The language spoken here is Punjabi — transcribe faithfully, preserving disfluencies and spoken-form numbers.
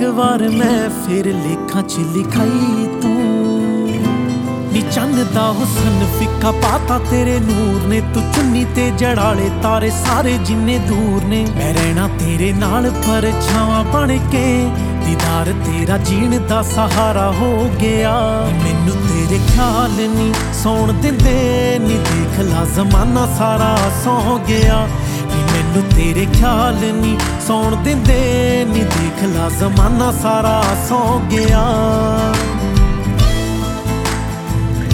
ਵਾਰ ਮੈਂ ਫਿਰ ਲੇਖਾਂ 'ਚ ਲਿਖਾਈ ਤੂੰ ਨੀ ਚੰਨ ਦਾ ਹੁਸਨ ਫਿੱਕਾ ਪਾਤਾ ਤੇਰੇ ਨੂਰ ਨੇ ਤੂੰ ਚੁੰਨੀ ਤੇ ਜੜਾਲੇ ਤਾਰੇ ਸਾਰੇ ਜਿੰਨੇ ਦੂਰ ਨੇ ਮੈਂ ਰਹਿਣਾ ਤੇਰੇ ਨਾਲ ਪਰਛਾਵਾਂ ਬਣ ਕੇ ਦੀਦਾਰ ਤੇਰਾ ਜੀਣ ਦਾ ਸਹਾਰਾ ਹੋ ਗਿਆ ਮੈਨੂੰ ਤੇਰੇ ਖਿਆਲ ਨੀ ਸੌਣ ਦਿੰਦੇ ਨੀ ਦੇਖ ਲਾ ਜ਼ਮਾਨਾ ਸਾਰਾ ਸੌ ਗਿਆ ਨੀ ਮੈਨੂੰ ਤੇਰੇ ਖਿਆਲ ਨੀ ਸੌਣ ਦਿੰਦੇ ਨੀ ਦੇਖ ਲਾ ਜ਼ਮਾਨਾ ਸਾਰਾ ਸੌ ਗਿਆ।